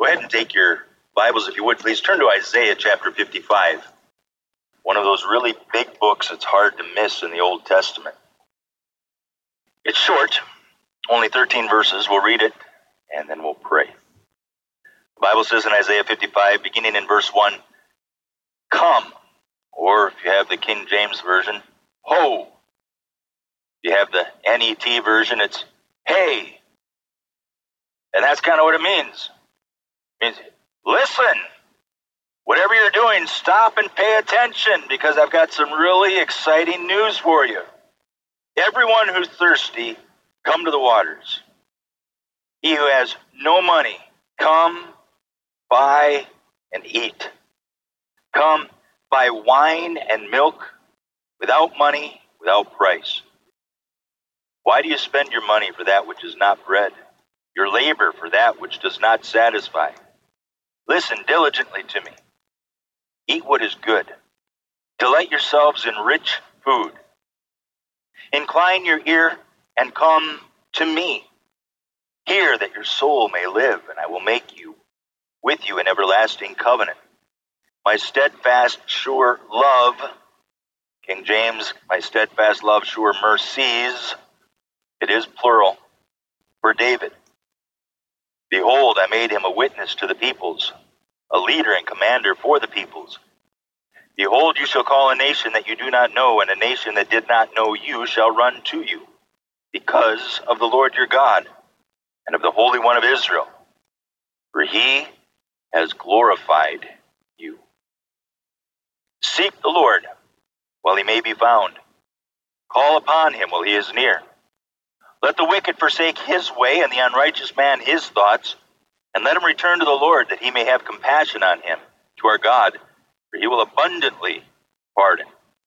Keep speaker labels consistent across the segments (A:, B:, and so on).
A: ahead and take your Bibles, if you would, please. Turn to Isaiah chapter 55. One of those really big books that's hard to miss in the Old Testament. It's short, only 13 verses. We'll read it, and then we'll pray. The Bible says in Isaiah 55, beginning in verse 1, "Come," or if you have the King James Version, "Ho." If you have the NET version, it's "Hey." And that's kind of what it means. It means, listen. Whatever you're doing, stop and pay attention, because I've got some really exciting news for you. Everyone who's thirsty, come to the waters. He who has no money, come, buy, and eat. Come, buy wine and milk without money, without price. Why do you spend your money for that which is not bread, your labor for that which does not satisfy? Listen diligently to me. Eat what is good. Delight yourselves in rich food. Incline your ear and come to me. Hear that your soul may live, and I will make with you an everlasting covenant. My steadfast, sure love, King James, my steadfast love, sure mercies, it is plural, for David. Behold, I made him a witness to the peoples, a leader and commander for the peoples. Behold, you shall call a nation that you do not know, and a nation that did not know you shall run to you, because of the Lord your God, and of the Holy One of Israel, for he has glorified you. Seek the Lord while he may be found. Call upon him while he is near. Let the wicked forsake his way, and the unrighteous man his thoughts, and let him return to the Lord, that he may have compassion on him, to our God, for he will abundantly pardon.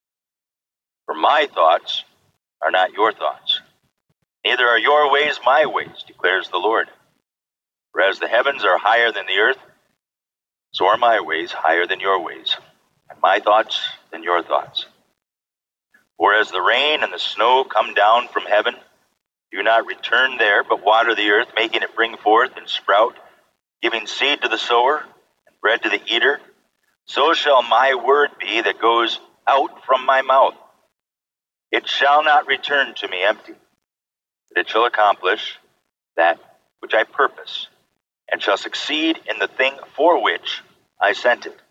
A: For my thoughts are not your thoughts, neither are your ways my ways, declares the Lord. For as the heavens are higher than the earth, so are my ways higher than your ways, and my thoughts than your thoughts. For as the rain and the snow come down from heaven, do not return there, but water the earth, making it bring forth and sprout, giving seed to the sower and bread to the eater, so shall my word be that goes out from my mouth. It shall not return to me empty, but it shall accomplish that which I purpose, and shall succeed in the thing for which I sent it.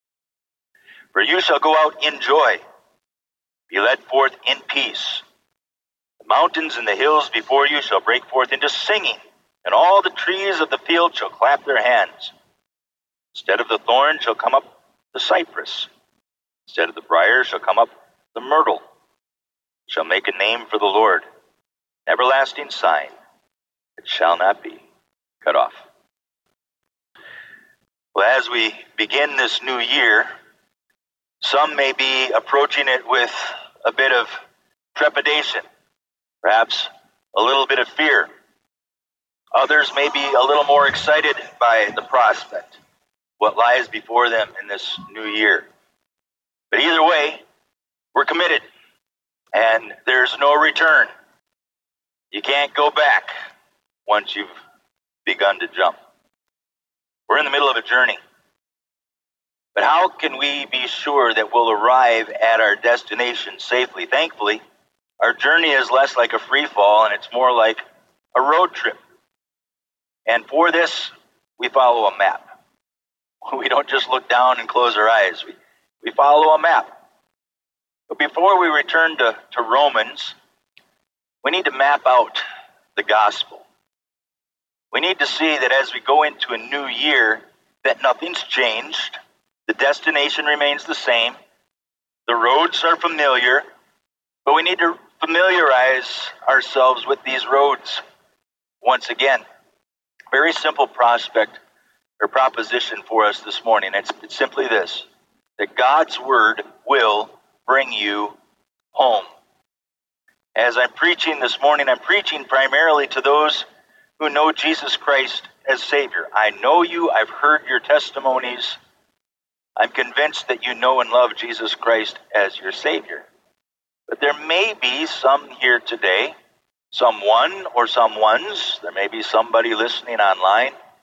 A: For you shall go out in joy, be led forth in peace. The mountains and the hills before you shall break forth into singing, and all the trees of the field shall clap their hands. Instead of the thorn shall come up the cypress. Instead of the briar shall come up the myrtle. It shall make a name for the Lord, an everlasting sign that shall not be cut off. Well, as we begin this new year, some may be approaching it with a bit of trepidation, perhaps a little bit of fear. Others may be a little more excited by the prospect, what lies before them in this new year. But either way, we're committed, and there's no return. You can't go back once you've begun to jump. We're in the middle of a journey. But how can we be sure that we'll arrive at our destination safely? Thankfully, our journey is less like a free fall, and it's more like a road trip. And for this, we follow a map. We don't just look down and close our eyes. We follow a map. But before we return to Romans, we need to map out the gospel. We need to see that as we go into a new year, that nothing's changed. The destination remains the same. The roads are familiar, but we need to familiarize ourselves with these roads once again. Very simple proposition for us this morning. It's simply this, that God's word will bring you home. As I'm preaching this morning, I'm preaching primarily to those who know Jesus Christ as Savior. I know you. I've heard your testimonies. I'm convinced that you know and love Jesus Christ as your Savior. But there may be some here today, someone or someones, there may be somebody listening online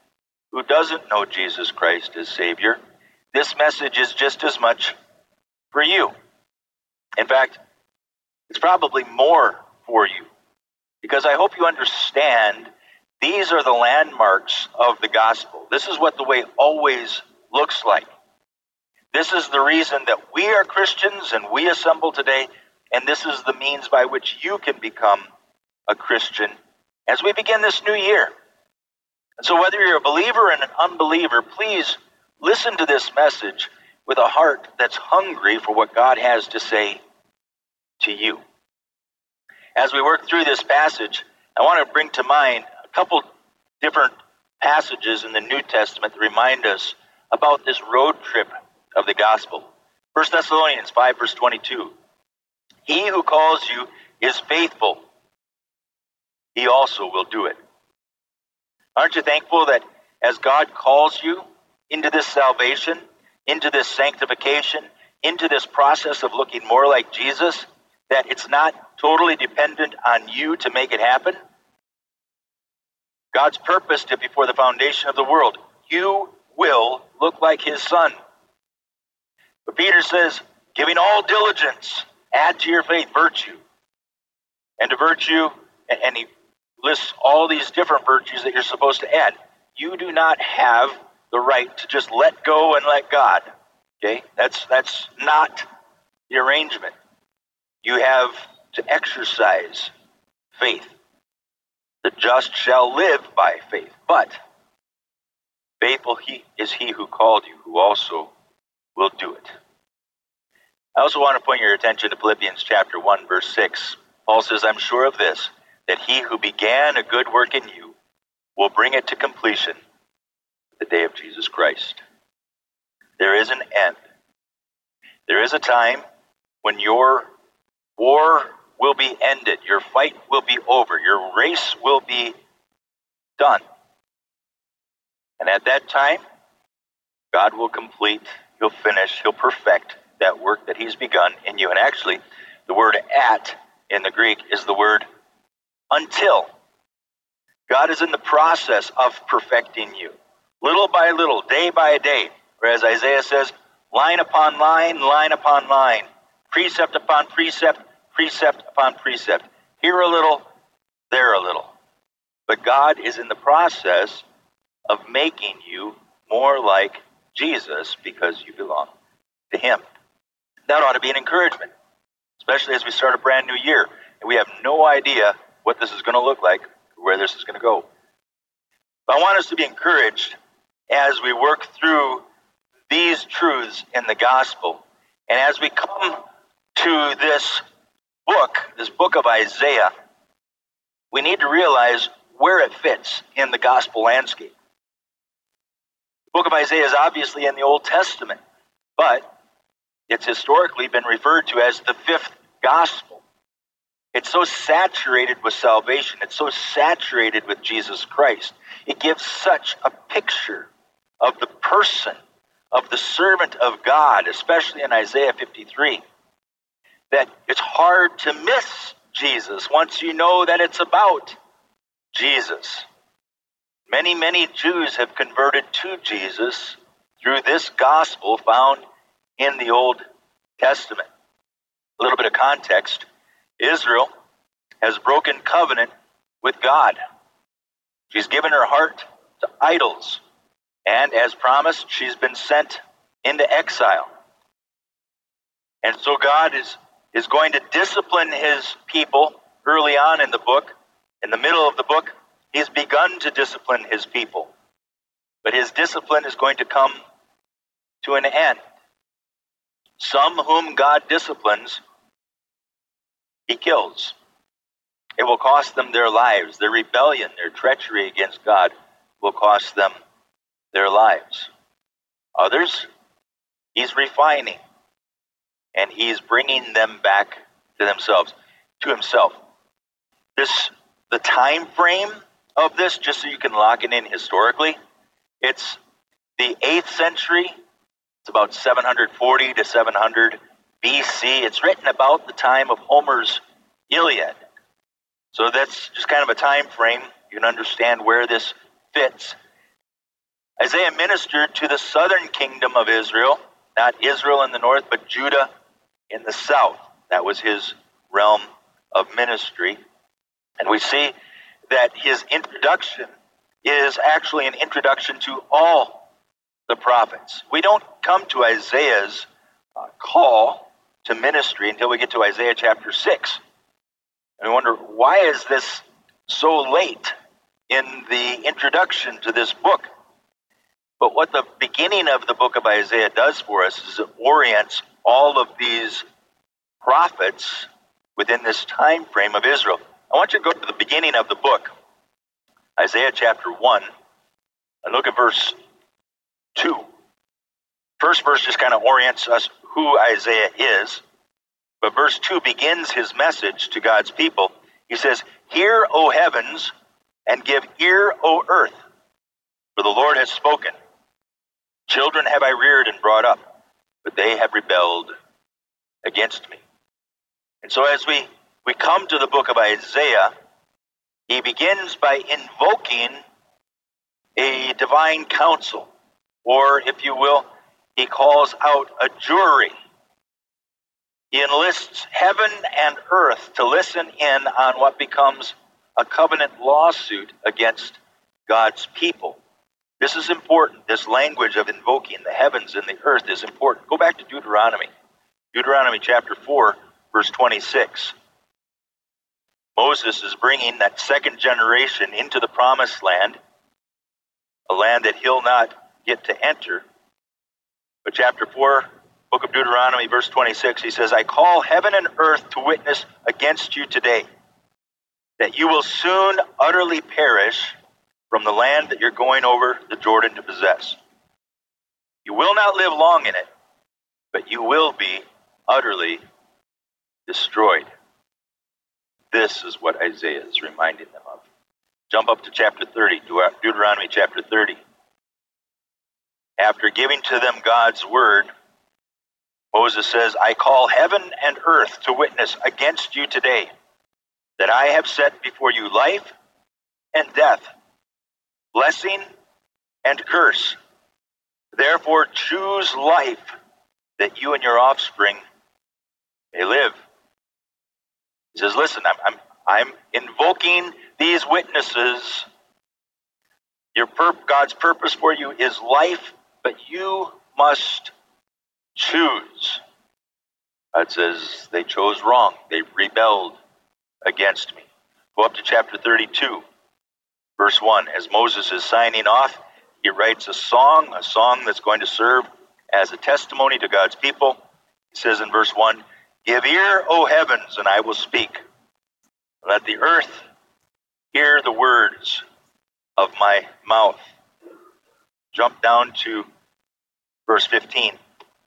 A: who doesn't know Jesus Christ as Savior, this message is just as much for you. In fact, it's probably more for you, because I hope you understand these are the landmarks of the gospel. This is what the way always looks like. This is the reason that we are Christians and we assemble today, and this is the means by which you can become a Christian as we begin this new year. And so whether you're a believer and an unbeliever, please listen to this message with a heart that's hungry for what God has to say to you. As we work through this passage, I want to bring to mind a couple different passages in the New Testament that remind us about this road trip of the gospel. 1 Thessalonians 5, verse 22. He who calls you is faithful. He also will do it. Aren't you thankful that as God calls you into this salvation, into this sanctification, into this process of looking more like Jesus, that it's not totally dependent on you to make it happen? God's purposed it before the foundation of the world. You will look like his son. But Peter says, giving all diligence, add to your faith virtue. And to virtue, and he lists all these different virtues that you're supposed to add. You do not have the right to just let go and let God. Okay? That's not the arrangement. You have to exercise faith. The just shall live by faith. But faithful is he who called you, who also will do it. I also want to point your attention to Philippians chapter 1, verse 6. Paul says, I'm sure of this, that he who began a good work in you will bring it to completion the day of Jesus Christ. There is an end. There is a time when your war will be ended, your fight will be over, your race will be done. And at that time, God will complete, he'll finish, he'll perfect that work that he's begun in you. And actually, the word at in the Greek is the word until. God is in the process of perfecting you, little by little, day by day. Or as Isaiah says, line upon line, line upon line, precept upon precept, precept upon precept. Here a little, there a little. But God is in the process of making you more like Jesus because you belong to him. That ought to be an encouragement, especially as we start a brand new year. And we have no idea what this is going to look like, where this is going to go. But I want us to be encouraged as we work through these truths in the gospel. And as we come to this book of Isaiah, we need to realize where it fits in the gospel landscape. The book of Isaiah is obviously in the Old Testament, but it's historically been referred to as the fifth gospel. It's so saturated with salvation. It's so saturated with Jesus Christ. It gives such a picture of the person of the servant of God, especially in Isaiah 53, that it's hard to miss Jesus once you know that it's about Jesus. Many, many Jews have converted to Jesus through this gospel found in the Old Testament. A little bit of context. Israel has broken covenant with God. She's given her heart to idols. And as promised, she's been sent into exile. And so God is going to discipline his people early on in the book. In the middle of the book, he's begun to discipline his people. But his discipline is going to come to an end. Some whom God disciplines, he kills. It will cost them their lives. Their rebellion, their treachery against God will cost them their lives. Others, he's refining, and he's bringing them back to themselves, to himself. The time frame of this, just so you can lock it in historically, it's the 8th century. It's about 740 to 700 BC. It's written about the time of Homer's Iliad. So that's just kind of a time frame. You can understand where this fits. Isaiah ministered to the southern kingdom of Israel, not Israel in the north, but Judah in the south. That was his realm of ministry. And we see that his introduction is actually an introduction to all the prophets. We don't come to Isaiah's call to ministry until we get to Isaiah chapter 6. And we wonder, why is this so late in the introduction to this book? But what the beginning of the book of Isaiah does for us is it orients all of these prophets within this time frame of Israel. I want you to go to the beginning of the book, Isaiah chapter 1, and look at verse 2. First verse just kind of orients us who Isaiah is, but verse 2 begins his message to God's people. He says, "Hear, O heavens, and give ear, O earth, for the Lord has spoken. Children have I reared and brought up, but they have rebelled against me." And so as we come to the book of Isaiah, he begins by invoking a divine council, or if you will, he calls out a jury. He enlists heaven and earth to listen in on what becomes a covenant lawsuit against God's people. This is important. This language of invoking the heavens and the earth is important. Go back to Deuteronomy. Deuteronomy chapter 4, verse 26. Moses is bringing that second generation into the promised land, a land that he'll not get to enter. But chapter 4, book of Deuteronomy, verse 26, he says, "I call heaven and earth to witness against you today, that you will soon utterly perish from the land that you're going over the Jordan to possess. You will not live long in it, but you will be utterly destroyed." This is what Isaiah is reminding them of. Jump up to chapter 30, Deuteronomy chapter 30. After giving to them God's word, Moses says, "I call heaven and earth to witness against you today, that I have set before you life and death, blessing and curse. Therefore choose life, that you and your offspring may live." He says, listen, I'm invoking these witnesses. God's purpose for you is life, but you must choose. God says they chose wrong. They rebelled against me. Go up to chapter 32, verse 1. As Moses is signing off, he writes a song that's going to serve as a testimony to God's people. He says in verse 1, "Give ear, O heavens, and I will speak. Let the earth hear the words of my mouth." Jump down to verse 15.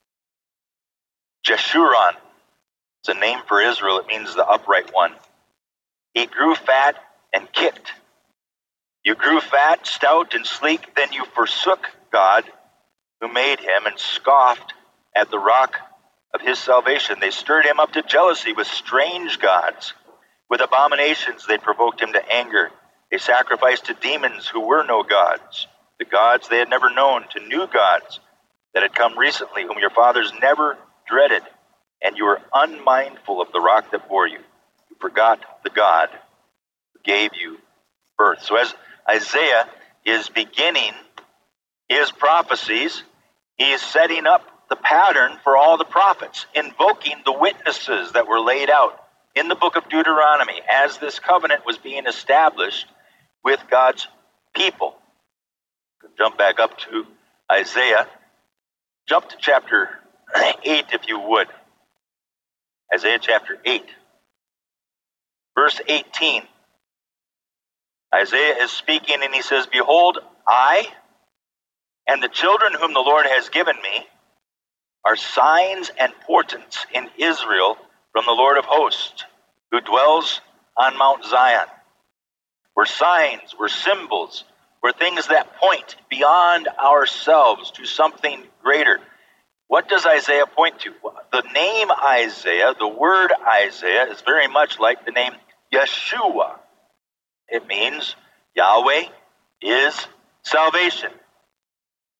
A: Jeshurun, it's a name for Israel. It means the upright one. "He grew fat and kicked. You grew fat, stout, and sleek. Then you forsook God who made him and scoffed at the rock of his salvation. They stirred him up to jealousy with strange gods. With abominations they provoked him to anger. They sacrificed to demons who were no gods, the gods they had never known, to new gods that had come recently, whom your fathers never dreaded. And you were unmindful of the rock that bore you. You forgot the God who gave you birth." So as Isaiah is beginning his prophecies, he is setting up the pattern for all the prophets, invoking the witnesses that were laid out in the book of Deuteronomy as this covenant was being established with God's people. Jump back up to Isaiah. Jump to chapter 8, if you would. Isaiah chapter 8. Verse 18. Isaiah is speaking and he says, "Behold, I and the children whom the Lord has given me are signs and portents in Israel from the Lord of hosts, who dwells on Mount Zion." We're signs, we're symbols, we're things that point beyond ourselves to something greater. What does Isaiah point to? The name Isaiah, the word Isaiah, is very much like the name Yeshua. It means Yahweh is salvation.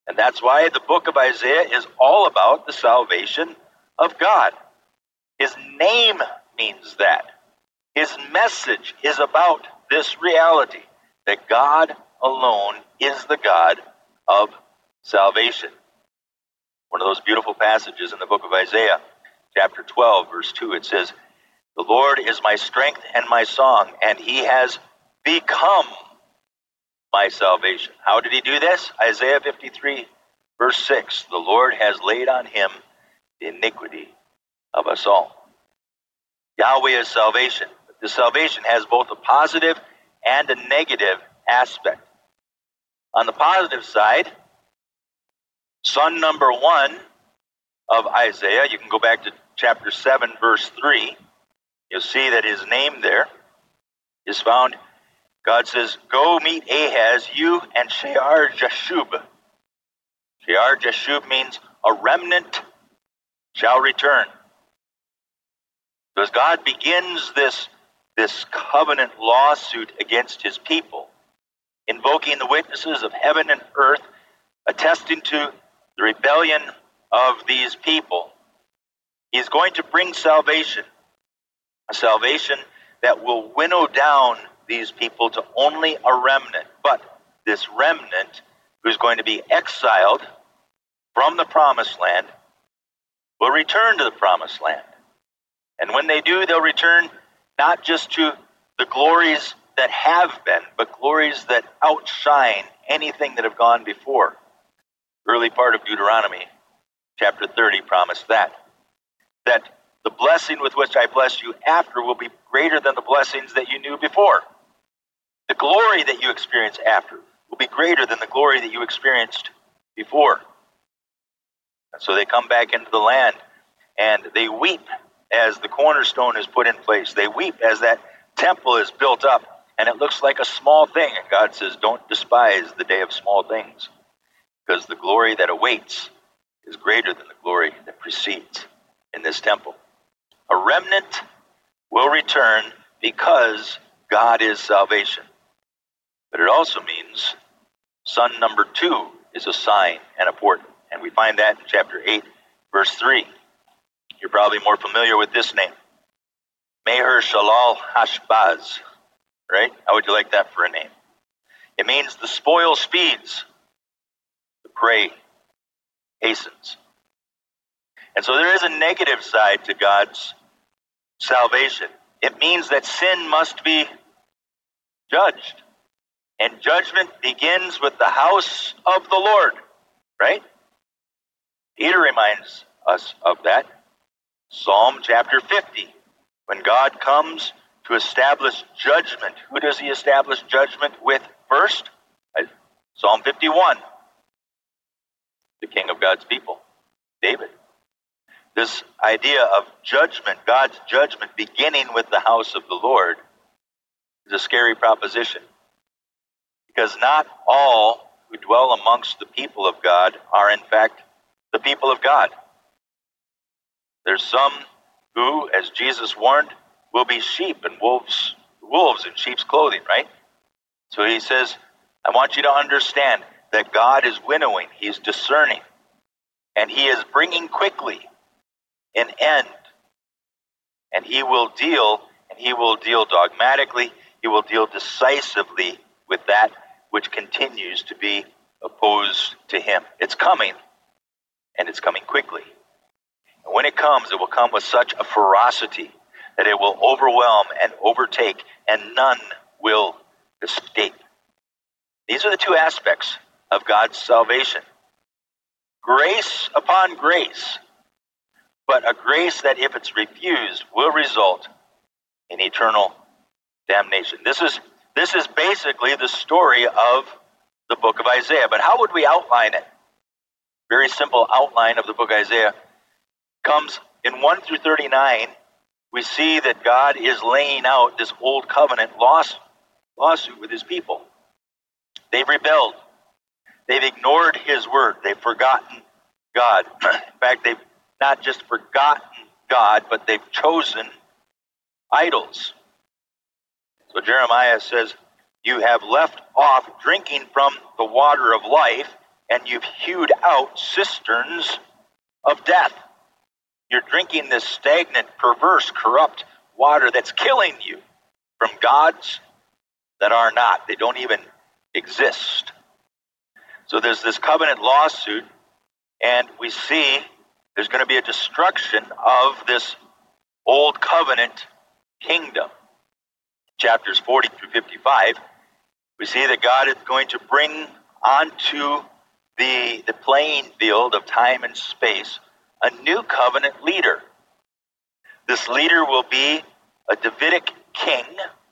A: And that's why the book of Isaiah is all about the salvation of God. His name means that. His message is about this reality, that God alone is the God of salvation. One of those beautiful passages in the book of Isaiah, chapter 12, verse 2, it says, "The Lord is my strength and my song, and he has become my salvation." How did he do this? Isaiah 53, verse 6, "The Lord has laid on him the iniquity of us all." Yahweh is salvation. But this salvation has both a positive and a negative aspect. On the positive side, son number 1 of Isaiah, you can go back to chapter 7, verse 3. You'll see that his name there is found. God says, "Go meet Ahaz, you and Shear-Jashub." Shear-Jashub means a remnant shall return. So as God begins this covenant lawsuit against his people, invoking the witnesses of heaven and earth, attesting to the rebellion of these people, he's going to bring salvation, a salvation that will winnow down these people to only a remnant. But this remnant, who's going to be exiled from the promised land, will return to the promised land. And when they do, they'll return not just to the glories that have been, but glories that outshine anything that have gone before. Early part of Deuteronomy, chapter 30, promised that the blessing with which I bless you after will be greater than the blessings that you knew before. The glory that you experience after will be greater than the glory that you experienced before. And so they come back into the land, and they weep as the cornerstone is put in place. They weep as that temple is built up, and it looks like a small thing. And God says, don't despise the day of small things, because the glory that awaits is greater than the glory that precedes in this temple. A remnant will return because God is salvation. But it also means son number 2 is a sign and a portent. And we find that in chapter 8, verse 3. You're probably more familiar with this name. Maher-shalal-hash-baz. Right? How would you like that for a name? It means the spoil speeds. The prey hastens. And so there is a negative side to God's salvation. It means that sin must be judged. And judgment begins with the house of the Lord. Right? Peter reminds us of that. Psalm chapter 50. When God comes to establish judgment, who does he establish judgment with first? Psalm 51. The king of God's people, David. This idea of judgment, God's judgment beginning with the house of the Lord, is a scary proposition. Because not all who dwell amongst the people of God are in fact the people of God. There's some who, as Jesus warned, will be sheep and wolves in sheep's clothing, right? So he says, I want you to understand that God is winnowing, he's discerning, and he is bringing quickly an end. And he will deal dogmatically, he will deal decisively with that which continues to be opposed to him. It's coming, and it's coming quickly. And when it comes, it will come with such a ferocity that it will overwhelm and overtake, and none will escape. These are the two aspects of God's salvation. Grace upon grace, but a grace that, if it's refused, will result in eternal damnation. This is basically the story of the book of Isaiah. But how would we outline it? Very simple outline of the book of Isaiah comes in 1 through 39. We see that God is laying out this old covenant lawsuit with his people. They've rebelled. They've ignored his word. They've forgotten God. In fact, they've not just forgotten God, but they've chosen idols. So Jeremiah says, you have left off drinking from the water of life and you've hewed out cisterns of death. You're drinking this stagnant, perverse, corrupt water that's killing you from gods that are not. They don't even exist. So there's this covenant lawsuit, and we see there's going to be a destruction of this old covenant kingdom. Chapters 40 through 55, we see that God is going to bring onto the playing field of time and space a new covenant leader. This leader will be a Davidic king,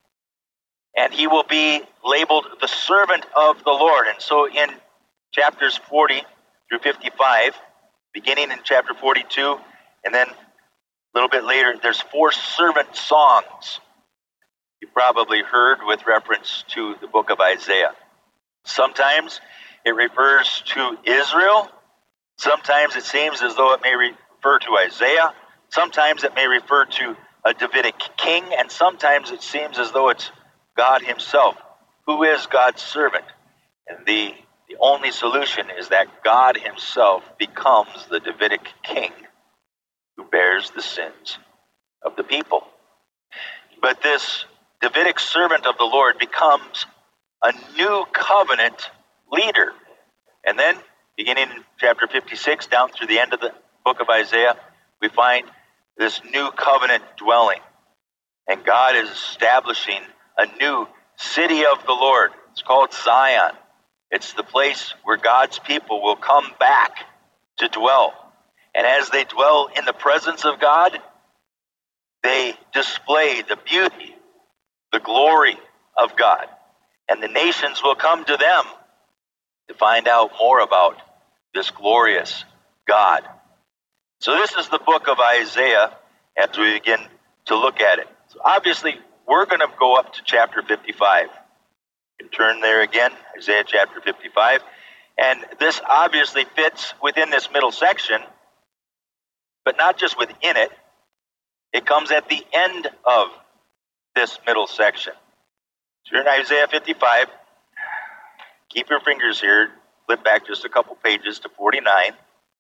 A: and he will be labeled the servant of the Lord. And so in chapters 40 through 55, beginning in chapter 42, and then a little bit later, there's 4 servant songs you probably heard with reference to the book of Isaiah. Sometimes it refers to Israel. Sometimes it seems as though it may refer to Isaiah. Sometimes it may refer to a Davidic king. And sometimes it seems as though it's God himself, who is God's servant. And the only solution is that God himself becomes the Davidic king who bears the sins of the people. But this Davidic servant of the Lord becomes a new covenant leader. And then, beginning in chapter 56 down through the end of the book of Isaiah, we find this new covenant dwelling. And God is establishing a new city of the Lord. It's called Zion. It's the place where God's people will come back to dwell. And as they dwell in the presence of God, they display the beauty, the glory of God. And the nations will come to them to find out more about this glorious God. So this is the book of Isaiah as we begin to look at it. So obviously, we're going to go up to chapter 55. You can turn there again, Isaiah chapter 55. And this obviously fits within this middle section, but not just within it. It comes at the end of this middle section. So you're in Isaiah 55. Keep your fingers here. Flip back just a couple pages to 49. I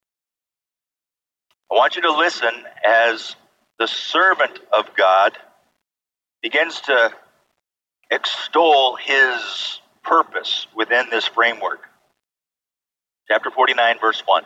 A: want you to listen as the servant of God begins to extol his purpose within this framework. Chapter 49, verse 1.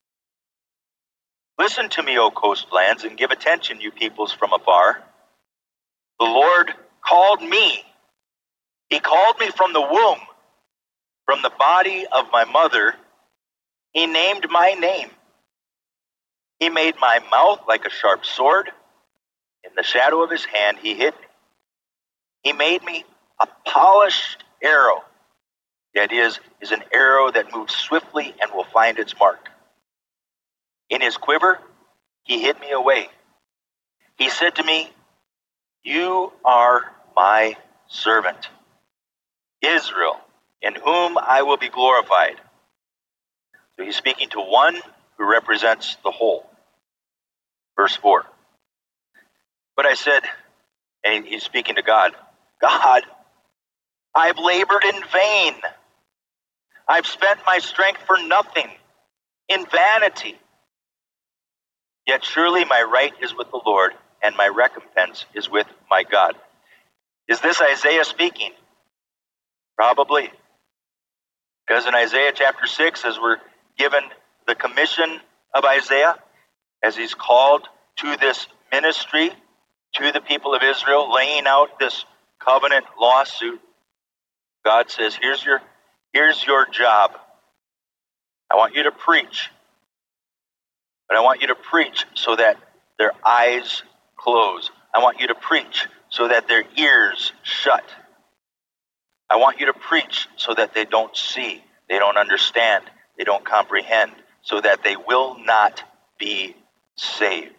A: Listen to me, O coastlands, and give attention, you peoples from afar. The Lord called me. He called me from the womb, from the body of my mother. He named my name. He made my mouth like a sharp sword. In the shadow of his hand, he hid me. He made me a polished arrow. That is an arrow that moves swiftly and will find its mark. In his quiver, he hid me away. He said to me, you are my servant, Israel, in whom I will be glorified. So he's speaking to one who represents the whole. Verse 4. But I said, and he's speaking to God, God, I've labored in vain. I've spent my strength for nothing, in vanity. Yet surely my right is with the Lord, and my recompense is with my God. Is this Isaiah speaking? Probably. Because in Isaiah chapter 6, as we're given the commission of Isaiah, as he's called to this ministry, to the people of Israel, laying out this covenant lawsuit, God says, here's your job. I want you to preach. But I want you to preach so that their eyes close. I want you to preach so that their ears shut. I want you to preach so that they don't see, they don't understand, they don't comprehend, so that they will not be saved.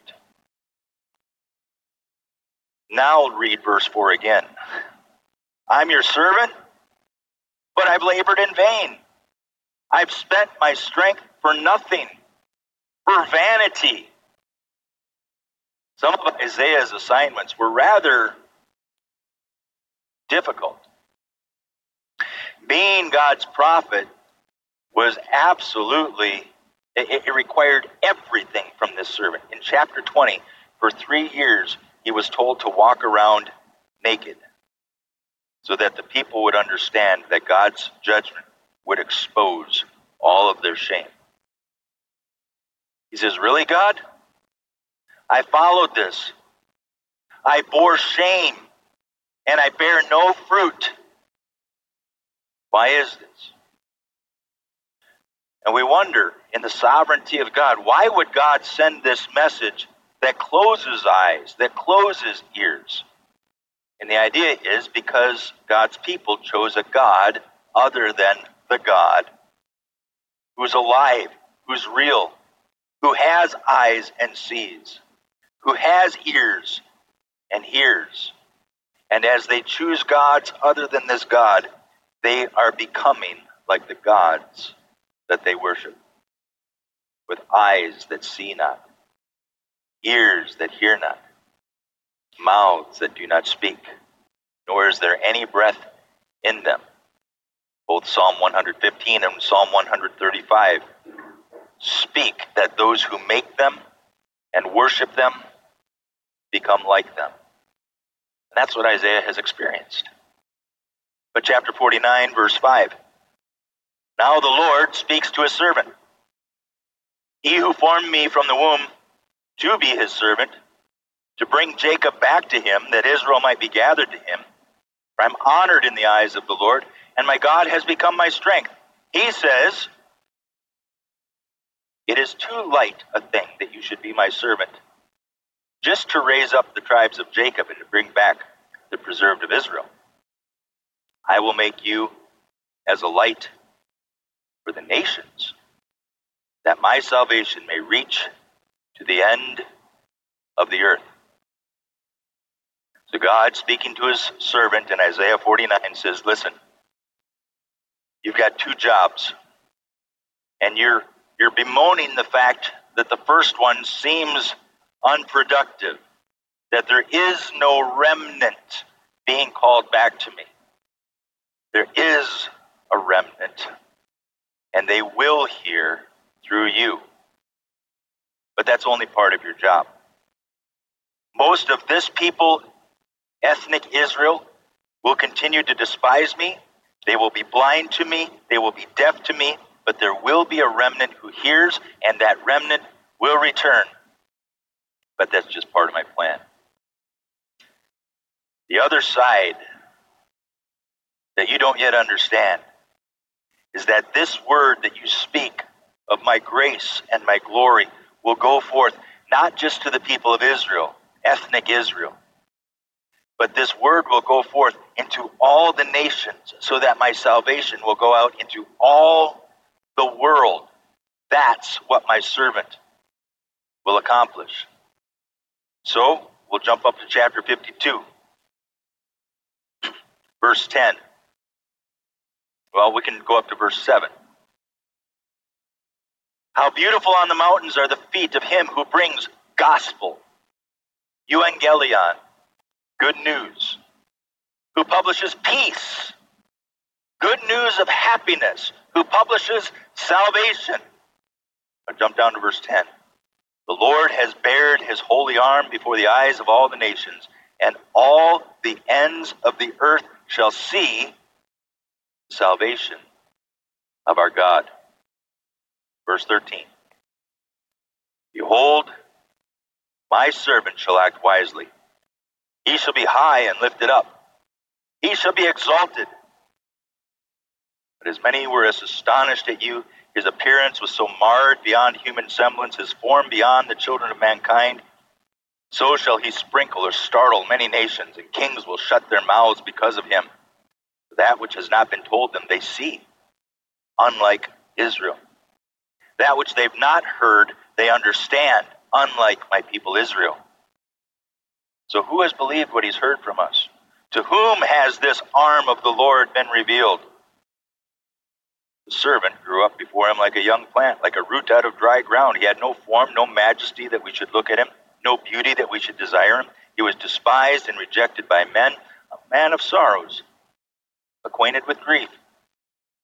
A: Now read verse 4 again. I'm your servant, but I've labored in vain. I've spent my strength for nothing, for vanity. Some of Isaiah's assignments were rather difficult. Being God's prophet, was absolutely, it required everything from this servant. In chapter 20, for 3 years, he was told to walk around naked so that the people would understand that God's judgment would expose all of their shame. He says, really, God? I followed this. I bore shame, and I bear no fruit. Why is this? And we wonder, in the sovereignty of God, why would God send this message that closes eyes, that closes ears? And the idea is because God's people chose a God other than the God who's alive, who's real, who has eyes and sees, who has ears and hears. And as they choose gods other than this God, they are becoming like the gods that they worship, with eyes that see not, ears that hear not, mouths that do not speak, nor is there any breath in them. Both Psalm 115 and Psalm 135 speak that those who make them and worship them become like them. And that's what Isaiah has experienced. But chapter 49, verse 5. Now the Lord speaks to his servant. He who formed me from the womb to be his servant, to bring Jacob back to him, that Israel might be gathered to him. For I'm honored in the eyes of the Lord, and my God has become my strength. He says, it is too light a thing that you should be my servant, just to raise up the tribes of Jacob and to bring back the preserved of Israel. I will make you as a light for the nations, that my salvation may reach to the end of the earth. So God, speaking to his servant in Isaiah 49, says, listen, you've got 2 jobs, and you're bemoaning the fact that the first one seems unproductive, that there is no remnant being called back to me. There is a remnant, and they will hear through you. But that's only part of your job. Most of this people, ethnic Israel, will continue to despise me. They will be blind to me. They will be deaf to me. But there will be a remnant who hears, and that remnant will return. But that's just part of my plan. The other side that you don't yet understand is that this word that you speak of my grace and my glory will go forth not just to the people of Israel, ethnic Israel, but this word will go forth into all the nations so that my salvation will go out into all the world. That's what my servant will accomplish. So we'll jump up to chapter 52, verse 10. Well, we can go up to verse 7. How beautiful on the mountains are the feet of him who brings gospel, euangelion, good news, who publishes peace, good news of happiness, who publishes salvation. I'll jump down to verse 10. The Lord has bared his holy arm before the eyes of all the nations, and all the ends of the earth shall see the salvation of our God. Verse 13. Behold, my servant shall act wisely. He shall be high and lifted up. He shall be exalted. But as many were as astonished at you, his appearance was so marred beyond human semblance, his form beyond the children of mankind, so shall he sprinkle or startle many nations, and kings will shut their mouths because of him. That which has not been told them they see, unlike Israel. That which they've not heard, they understand, unlike my people Israel. So who has believed what he's heard from us? To whom has this arm of the Lord been revealed? The servant grew up before him like a young plant, like a root out of dry ground. He had no form, no majesty that we should look at him, no beauty that we should desire him. He was despised and rejected by men, a man of sorrows, acquainted with grief.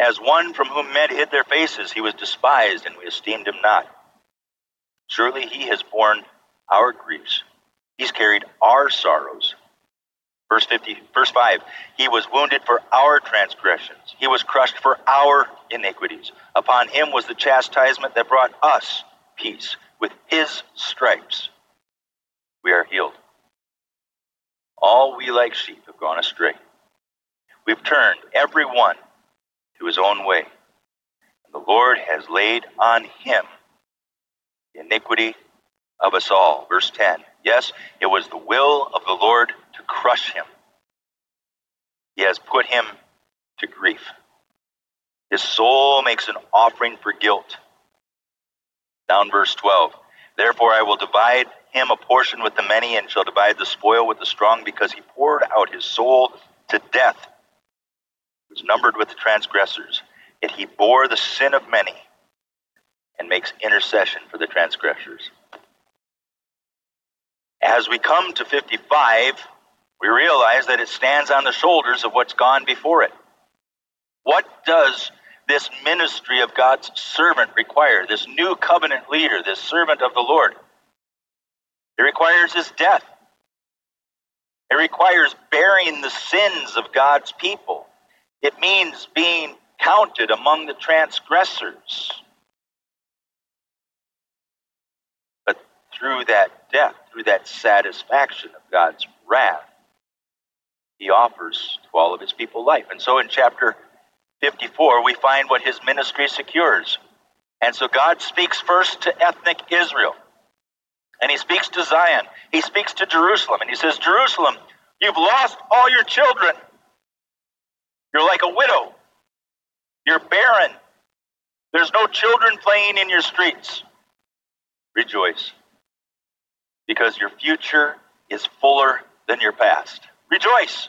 A: As one from whom men hid their faces, he was despised, and we esteemed him not. Surely he has borne our griefs. He's carried our sorrows. Verse 5, he was wounded for our transgressions. He was crushed for our iniquities. Upon him was the chastisement that brought us peace. With his stripes we are healed. All we like sheep have gone astray. We've turned every one to his own way. And the Lord has laid on him the iniquity of us all. Verse 10. Yes, it was the will of the Lord to crush him. He has put him to grief. His soul makes an offering for guilt. Down verse 12. Therefore I will divide him a portion with the many, and shall divide the spoil with the strong, because he poured out his soul to death. He was numbered with the transgressors. Yet he bore the sin of many and makes intercession for the transgressors. As we come to 55, we realize that it stands on the shoulders of what's gone before it. What does this ministry of God's servant require? This new covenant leader, this servant of the Lord. It requires his death. It requires bearing the sins of God's people. It means being counted among the transgressors. But through that death, through that satisfaction of God's wrath, he offers to all of his people life. And so in chapter 54, we find what his ministry secures. And so God speaks first to ethnic Israel. And he speaks to Zion. He speaks to Jerusalem. And he says, Jerusalem, you've lost all your children. You're like a widow. You're barren. There's no children playing in your streets. Rejoice, because your future is fuller than your past. Rejoice.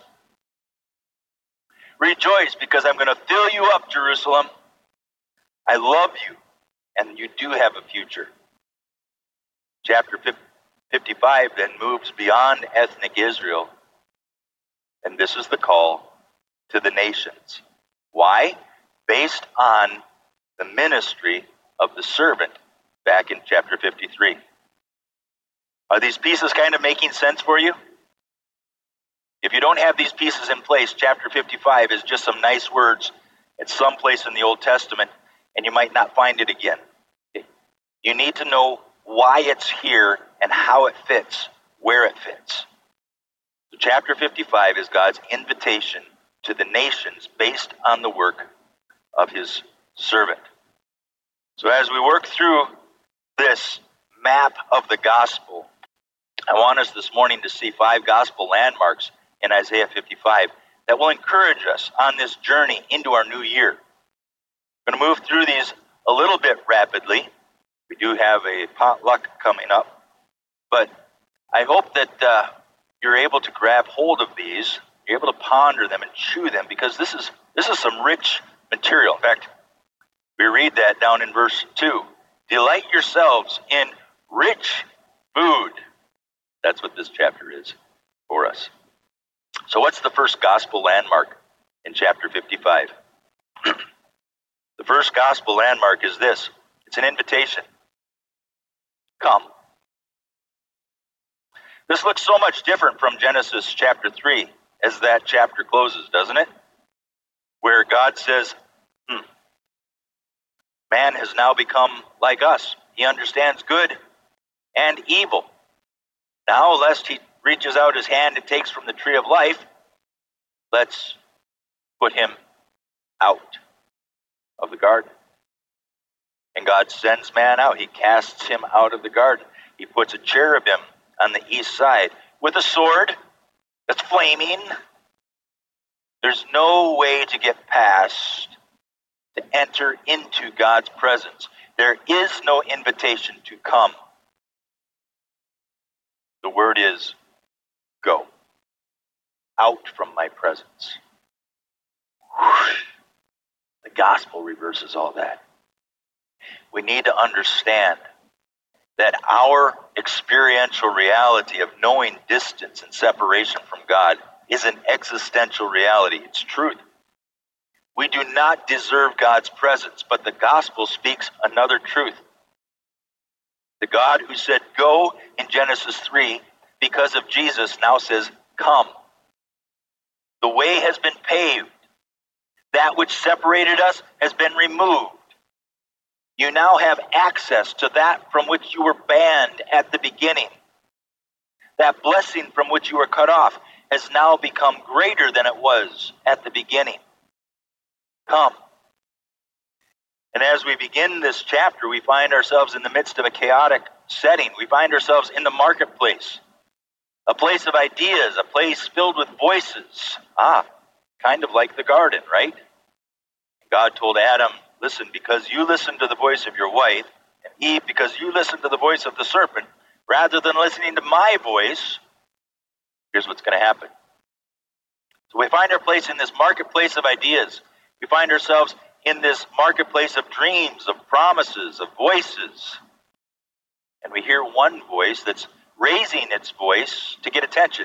A: Rejoice, because I'm going to fill you up, Jerusalem. I love you, and you do have a future. Chapter 55 then moves beyond ethnic Israel, and this is the call to the nations. Why? Based on the ministry of the servant back in chapter 53. Are these pieces kind of making sense for you? If you don't have these pieces in place, chapter 55 is just some nice words at some place in the Old Testament, and you might not find it again. You need to know why it's here and how it fits, where it fits. So chapter 55 is God's invitation to the nations based on the work of his servant. So as we work through this map of the gospel, I want us this morning to see 5 gospel landmarks in Isaiah 55 that will encourage us on this journey into our new year. I'm going to move through these a little bit rapidly. We do have a potluck coming up, but I hope that you're able to grab hold of these, you're able to ponder them and chew them, because this is some rich material. In fact, we read that down in verse 2. Delight yourselves in rich food. That's what this chapter is for us. So what's the first gospel landmark in chapter 55? The first gospel landmark is this. It's an invitation. Come. This looks so much different from Genesis chapter 3 as that chapter closes, doesn't it? Where God says, man has now become like us. He understands good and evil. Now, lest he reaches out his hand and takes from the tree of life, let's put him out of the garden. And God sends man out. He casts him out of the garden. He puts a cherubim on the east side with a sword that's flaming. There's no way to get past, to enter into God's presence. There is no invitation to come. The word is go out from my presence. The gospel reverses all that. We need to understand that our experiential reality of knowing distance and separation from God is an existential reality. It's truth. We do not deserve God's presence, but the gospel speaks another truth. The God who said, go in Genesis 3, because of Jesus, now says, come. The way has been paved. That which separated us has been removed. You now have access to that from which you were banned at the beginning. That blessing from which you were cut off has now become greater than it was at the beginning. Come. And as we begin this chapter, we find ourselves in the midst of a chaotic setting. We find ourselves in the marketplace, a place of ideas, a place filled with voices. Kind of like the garden, right? God told Adam, listen, because you listened to the voice of your wife, and Eve, because you listened to the voice of the serpent, rather than listening to my voice, here's what's going to happen. So we find our place in this marketplace of ideas. We find ourselves in this marketplace of dreams, of promises, of voices. And we hear one voice that's raising its voice to get attention.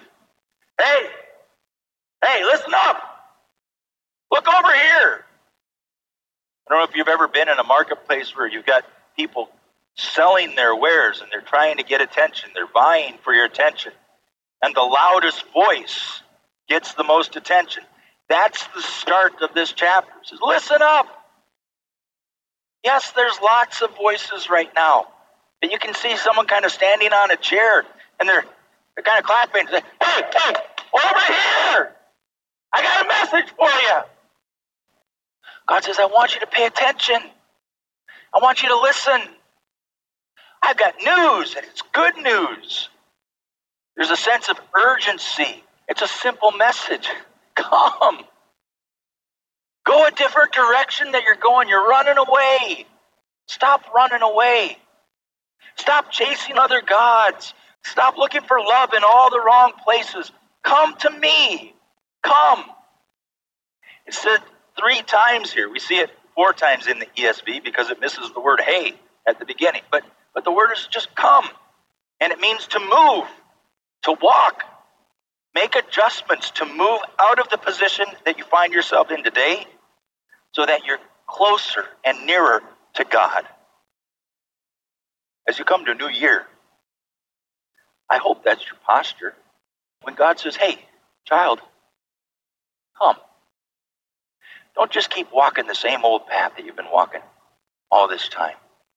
A: Hey, listen up. Look over here. I don't know if you've ever been in a marketplace where you've got people selling their wares and they're trying to get attention. They're vying for your attention. And the loudest voice gets the most attention. That's the start of this chapter. It says, listen up. Yes, there's lots of voices right now. But you can see someone kind of standing on a chair and they're kind of clapping. Say, hey, over here. I got a message for you. God says, I want you to pay attention. I want you to listen. I've got news, and it's good news. There's a sense of urgency. It's a simple message. Come. Go a different direction that you're going. You're running away. Stop running away. Stop chasing other gods. Stop looking for love in all the wrong places. Come to me. Come. It said 3 times here. We see it 4 times in the ESV because it misses the word hey at the beginning. But the word is just come. And it means to move, to walk, make adjustments, to move out of the position that you find yourself in today so that you're closer and nearer to God. As you come to a new year, I hope that's your posture. When God says, hey, child, come. Don't just keep walking the same old path that you've been walking all this time.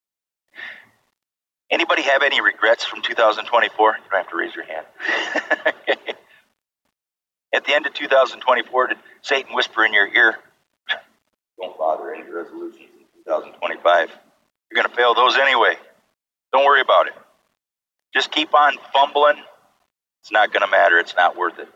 A: Anybody have any regrets from 2024? You don't have to raise your hand. At the end of 2024, did Satan whisper in your ear, don't bother any resolutions in 2025. You're going to fail those anyway. Don't worry about it. Just keep on fumbling. It's not going to matter. It's not worth it.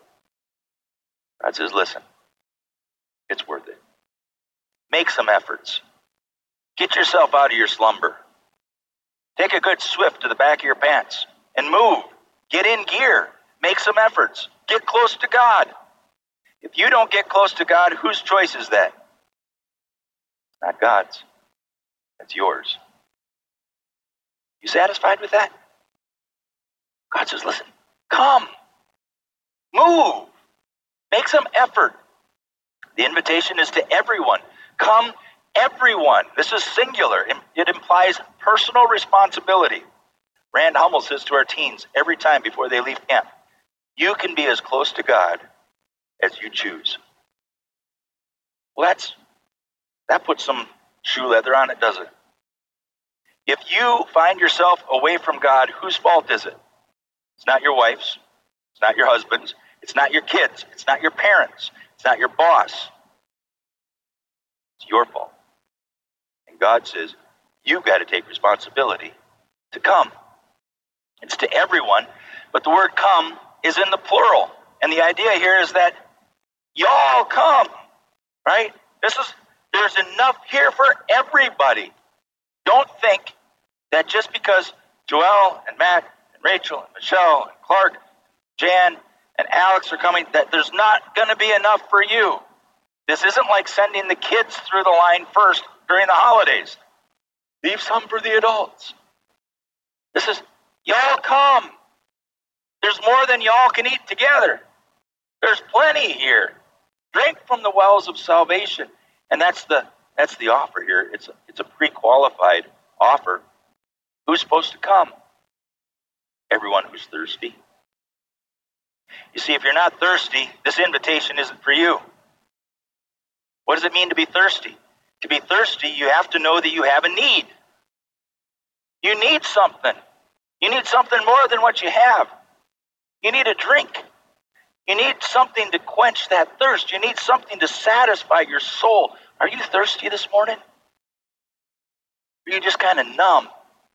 A: God says, listen, it's worth it. Make some efforts. Get yourself out of your slumber. Take a good swift to the back of your pants and move. Get in gear. Make some efforts. Get close to God. If you don't get close to God, whose choice is that? Not God's. That's yours. You satisfied with that? God says, listen, come. Move. Make some effort. The invitation is to everyone. Come, everyone. This is singular. It implies personal responsibility. Rand Hummel says to our teens every time before they leave camp, you can be as close to God as you choose. Well, that puts some shoe leather on it, doesn't it? If you find yourself away from God, whose fault is it? It's not your wife's. It's not your husband's. It's not your kids. It's not your parents. It's not your boss. It's your fault. And God says, you've got to take responsibility to come. It's to everyone, but the word come is in the plural. And the idea here is that y'all come, right? There's enough here for everybody. Don't think that just because Joelle and Matt and Rachel and Michelle and Clark, Jan and Alex are coming, that there's not going to be enough for you. This isn't like sending the kids through the line first during the holidays. Leave some for the adults. This is, y'all come. There's more than y'all can eat together. There's plenty here. Drink from the wells of salvation. And that's the offer here. It's a pre-qualified offer. Who's supposed to come? Everyone who's thirsty. You see, if you're not thirsty, this invitation isn't for you. What does it mean to be thirsty? To be thirsty, you have to know that you have a need. You need something. You need something more than what you have. You need a drink. You need something to quench that thirst. You need something to satisfy your soul. Are you thirsty this morning? Or are you just kind of numb?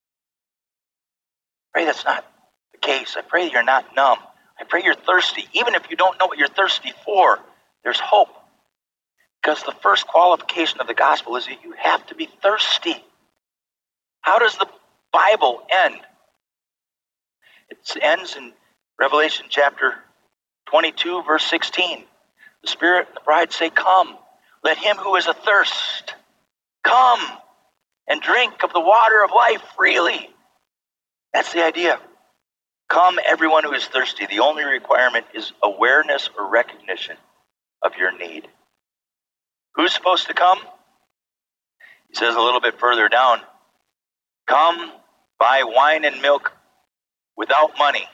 A: I pray that's not the case. I pray you're not numb. I pray you're thirsty. Even if you don't know what you're thirsty for, there's hope. Because the first qualification of the gospel is that you have to be thirsty. How does the Bible end? It ends in Revelation chapter 22, verse 16. The Spirit and the bride say, "Come, let him who is athirst come and drink of the water of life freely." That's the idea. Come, everyone who is thirsty. The only requirement is awareness or recognition of your need. Who's supposed to come? He says a little bit further down, "Come, buy wine and milk without money."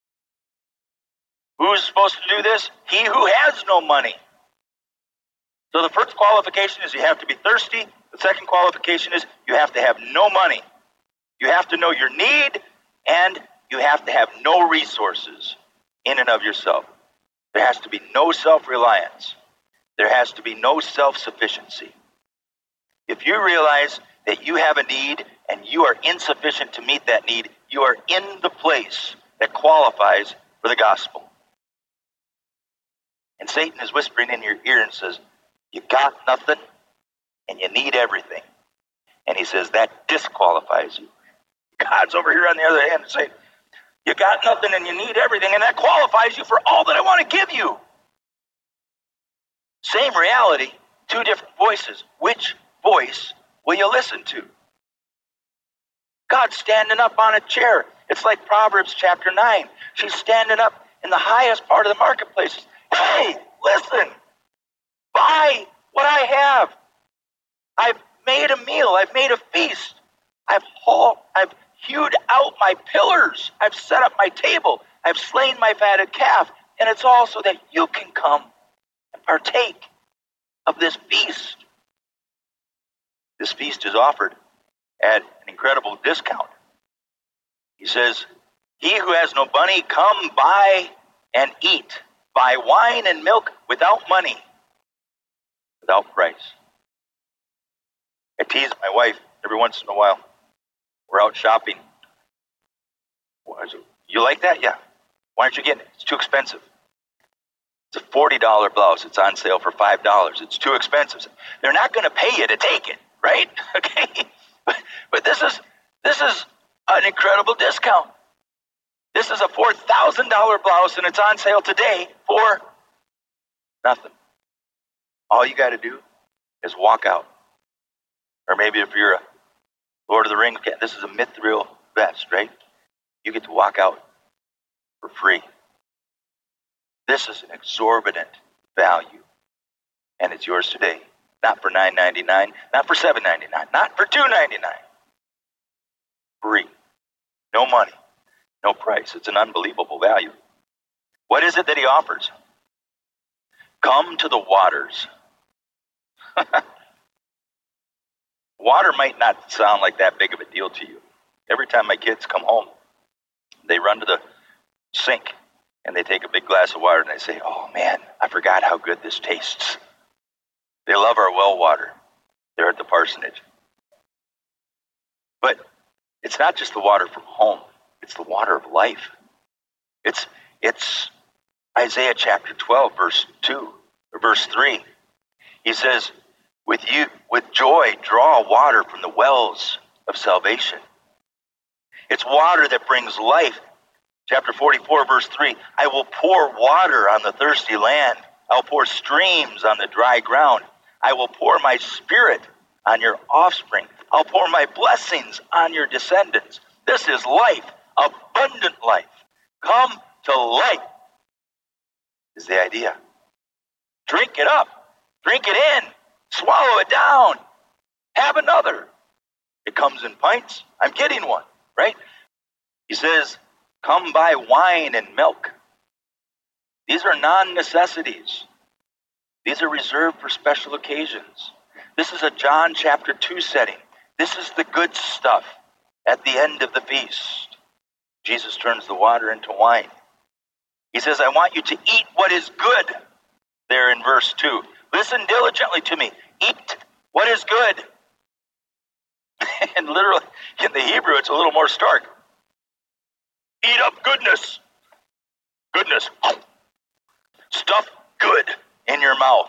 A: Who's supposed to do this? He who has no money. So the first qualification is you have to be thirsty. The second qualification is you have to have no money. You have to know your need, and you have to have no resources in and of yourself. There has to be no self-reliance. There has to be no self-sufficiency. If you realize that you have a need and you are insufficient to meet that need, you are in the place that qualifies for the gospel. And Satan is whispering in your ear and says, "You got nothing and you need everything." And he says that disqualifies you. God's over here on the other hand and saying, "You got nothing and you need everything, and that qualifies you for all that I want to give you." Same reality, two different voices. Which voice will you listen to? God's standing up on a chair. It's like Proverbs chapter 9. She's standing up in the highest part of the marketplace. "Hey, listen, buy what I have. I've made a meal. I've made a feast. I've hewed out my pillars. I've set up my table. I've slain my fatted calf. And it's all so that you can come and partake of this feast." This feast is offered at an incredible discount. He says, "He who has no money, come buy and eat. Buy wine and milk without money, without price." I tease my wife every once in a while. We're out shopping. "You like that?" "Yeah." "Why aren't you getting it?" "It's too expensive." "It's a $40 blouse. It's on sale for $5. It's too expensive." They're not going to pay you to take it, right? Okay. But this is an incredible discount. This is a $4,000 blouse and it's on sale today for nothing. All you got to do is walk out. Or maybe if you're a Lord of the Rings, this is a mithril vest, right? You get to walk out for free. This is an exorbitant value, and it's yours today. Not for $9.99, not for $7.99, not for $2.99. Free. No money, no price. It's an unbelievable value. What is it that he offers? Come to the waters. Water might not sound like that big of a deal to you. Every time my kids come home, they run to the sink and they take a big glass of water and they say, "Oh man, I forgot how good this tastes." They love our well water there at the parsonage. But it's not just the water from home. It's the water of life. It's Isaiah chapter 12, verse 2, or verse 3. He says, with joy, draw water from the wells of salvation. It's water that brings life. Chapter 44, verse 3, I will pour water on the thirsty land. I'll pour streams on the dry ground. I will pour my spirit on your offspring. I'll pour my blessings on your descendants. This is life, abundant life. Come to life is the idea. Drink it up. Drink it in. Swallow it down. Have another. It comes in pints. I'm getting one, right? He says, come buy wine and milk. These are non-necessities. These are reserved for special occasions. This is a John chapter 2 setting. This is the good stuff at the end of the feast. Jesus turns the water into wine. He says, I want you to eat what is good, there in verse 2. Listen diligently to me. Eat what is good. And literally, in the Hebrew, it's a little more stark. Eat up goodness. Goodness. Stuff good in your mouth.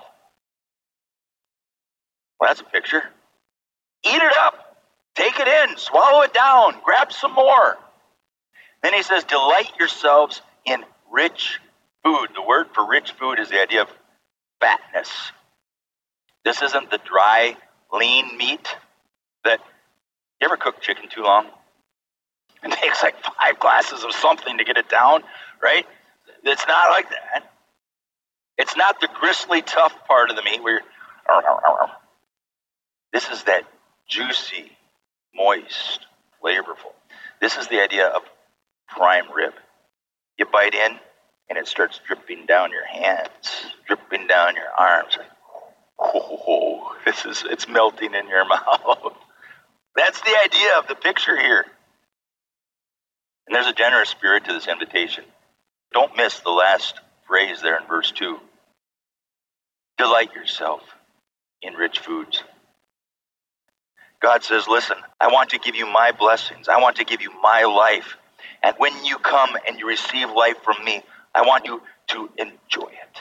A: Well, that's a picture. Eat it up. Take it in. Swallow it down. Grab some more. Then he says, delight yourselves in rich food. The word for rich food is the idea of fatness. This isn't the dry, lean meat that, you ever cook chicken too long? It takes like 5 glasses of something to get it down, right? It's not like that. It's not the gristly, tough part of the meat where you're, this is that juicy, moist, flavorful. This is the idea of prime rib. You bite in, and it starts dripping down your hands, dripping down your arms. Oh, it's melting in your mouth. That's the idea of the picture here. And there's a generous spirit to this invitation. Don't miss the last phrase there in verse 2. Delight yourself in rich foods. God says, listen, I want to give you my blessings. I want to give you my life. And when you come and you receive life from me, I want you to enjoy it.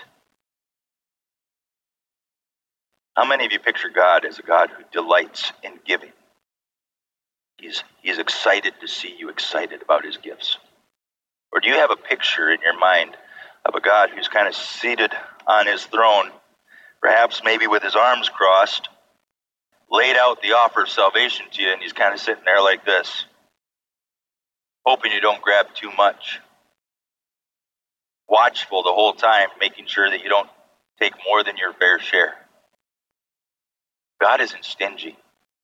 A: How many of you picture God as a God who delights in giving? He's excited to see you excited about his gifts. Or do you have a picture in your mind of a God who's kind of seated on his throne, perhaps maybe with his arms crossed, laid out the offer of salvation to you, and he's kind of sitting there like this, hoping you don't grab too much, watchful the whole time, making sure that you don't take more than your fair share? God isn't stingy.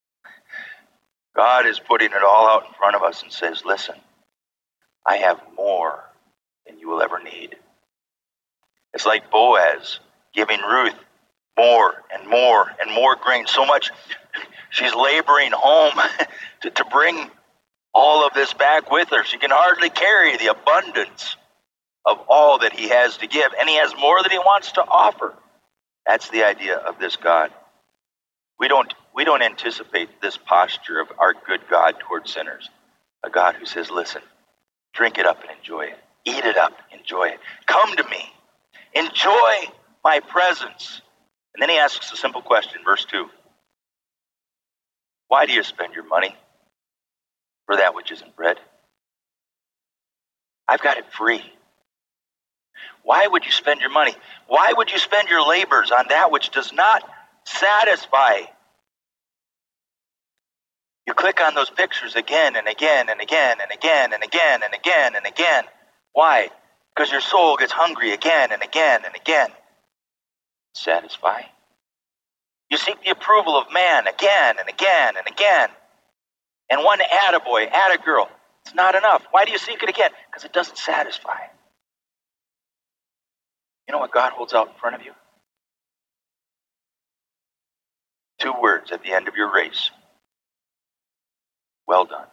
A: God is putting it all out in front of us and says, listen, I have more than you will ever need. It's like Boaz giving Ruth more and more and more grain. So much she's laboring home to bring all of this back with her. She can hardly carry the abundance of all that he has to give. And he has more that he wants to offer. That's the idea of this God. We don't anticipate this posture of our good God towards sinners. A God who says, listen, drink it up and enjoy it. Eat it up, enjoy it. Come to me. Enjoy my presence. And then he asks a simple question, verse 2. Why do you spend your money for that which isn't bread? I've got it free. Why would you spend your money? Why would you spend your labors on that which does not satisfy? You click on those pictures again and again and again and again and again and again and again. Why? Because your soul gets hungry again and again and again. Satisfy. You seek the approval of man again and again and again. And one attaboy, attagirl, it's not enough. Why do you seek it again? Because it doesn't satisfy. You know what God holds out in front of you? 2 words at the end of your race. Well done.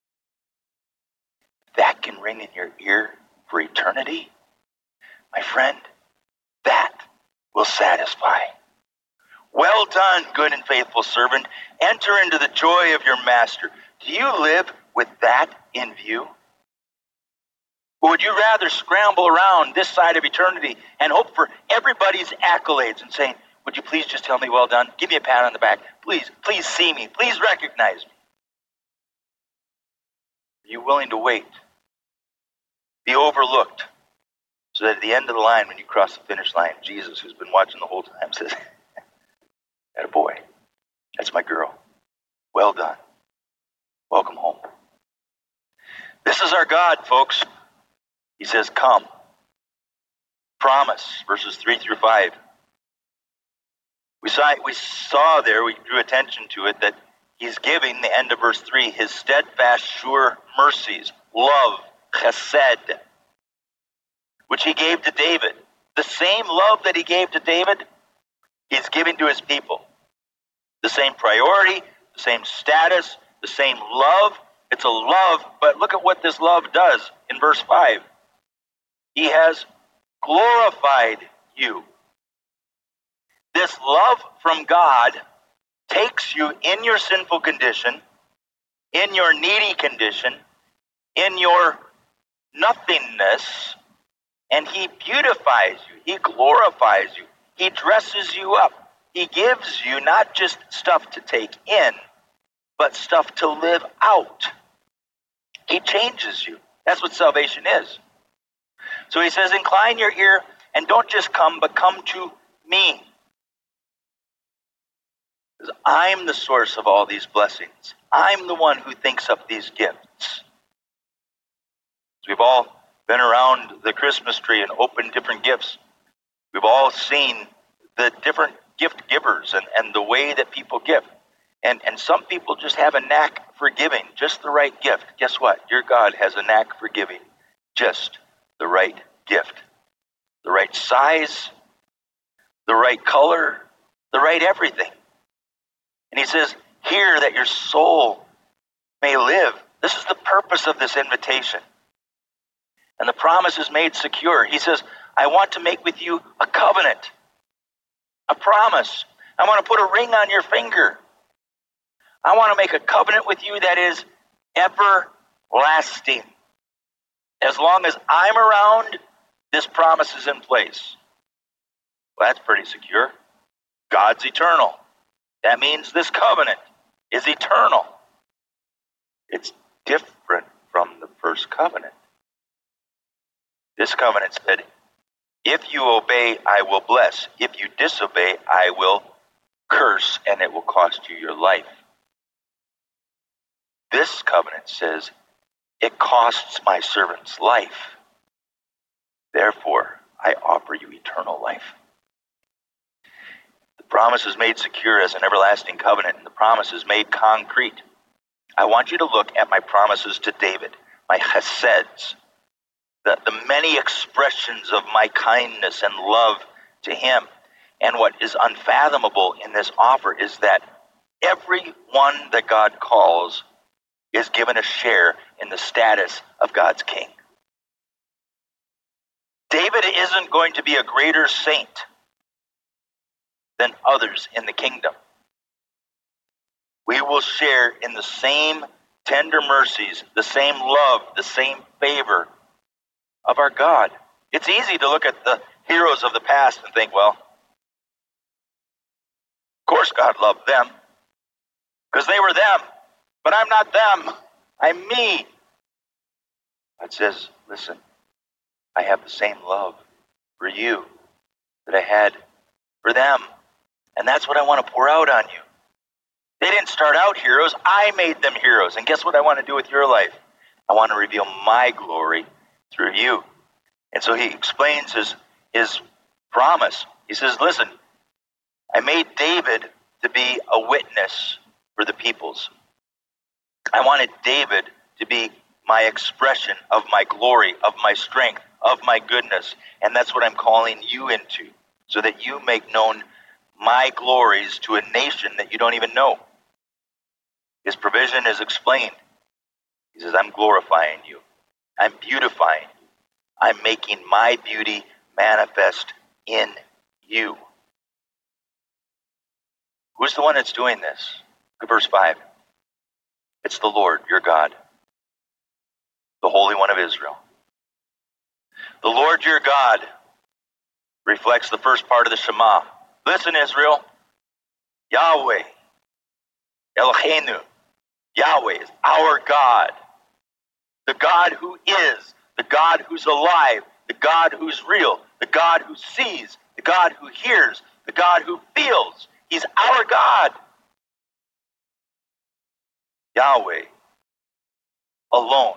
A: That can ring in your ear for eternity. My friend, that will satisfy. Well done, good and faithful servant. Enter into the joy of your master. Do you live with that in view? Or would you rather scramble around this side of eternity and hope for everybody's accolades and saying, would you please just tell me well done? Give me a pat on the back. Please see me. Please recognize me. Are you willing to wait? Be overlooked. So that at the end of the line, when you cross the finish line, Jesus, who's been watching the whole time, says, attaboy, that's my girl. Well done. Welcome home. This is our God, folks. He says, come. Promise, verses 3 through 5. We saw there, we drew attention to it, that he's giving, the end of verse 3, his steadfast, sure mercies, love, chesed, which he gave to David. The same love that he gave to David, he's giving to his people. The same priority, the same status, the same love. It's a love, but look at what this love does in verse 5. He has glorified you. This love from God takes you in your sinful condition, in your needy condition, in your nothingness, and he beautifies you. He glorifies you. He dresses you up. He gives you not just stuff to take in, but stuff to live out. He changes you. That's what salvation is. So he says, incline your ear and don't just come, but come to me. Because I'm the source of all these blessings. I'm the one who thinks up these gifts. We've all been around the Christmas tree and opened different gifts. We've all seen the different gift givers and the way that people give. And some people just have a knack for giving, just the right gift. Guess what? Your God has a knack for giving just the right gift. The right size, the right color, the right everything. And he says, here that your soul may live. This is the purpose of this invitation. And the promise is made secure. He says, I want to make with you a covenant, a promise. I want to put a ring on your finger. I want to make a covenant with you that is everlasting. As long as I'm around, this promise is in place. Well, that's pretty secure. God's eternal. That means this covenant is eternal. It's different from the first covenant. This covenant said, if you obey, I will bless. If you disobey, I will curse, and it will cost you your life. This covenant says, it costs my servant's life. Therefore, I offer you eternal life. The promise is made secure as an everlasting covenant, and the promise is made concrete. I want you to look at my promises to David, my cheseds, the many expressions of my kindness and love to him. And what is unfathomable in this offer is that everyone that God calls is given a share in the status of God's king. David isn't going to be a greater saint than others in the kingdom. We will share in the same tender mercies, the same love, the same favor of our God. It's easy to look at the heroes of the past and think, well, of course God loved them because they were them, but I'm not them. I'm me. God says, listen, I have the same love for you that I had for them. And that's what I want to pour out on you. They didn't start out heroes. I made them heroes. And guess what I want to do with your life? I want to reveal my glory through you. And so he explains his promise. He says, listen, I made David to be a witness for the peoples. I wanted David to be my expression of my glory, of my strength, of my goodness. And that's what I'm calling you into, so that you make known my glories to a nation that you don't even know. His provision is explained. He says, I'm glorifying you. I'm beautifying you. I'm making my beauty manifest in you. Who's the one that's doing this? Look at verse 5. It's the Lord, your God, the Holy One of Israel. The Lord, your God, reflects the first part of the Shema. Listen, Israel, Yahweh, Eloheinu, Yahweh is our God. The God who is, the God who's alive, the God who's real, the God who sees, the God who hears, the God who feels. He's our God. Yahweh alone.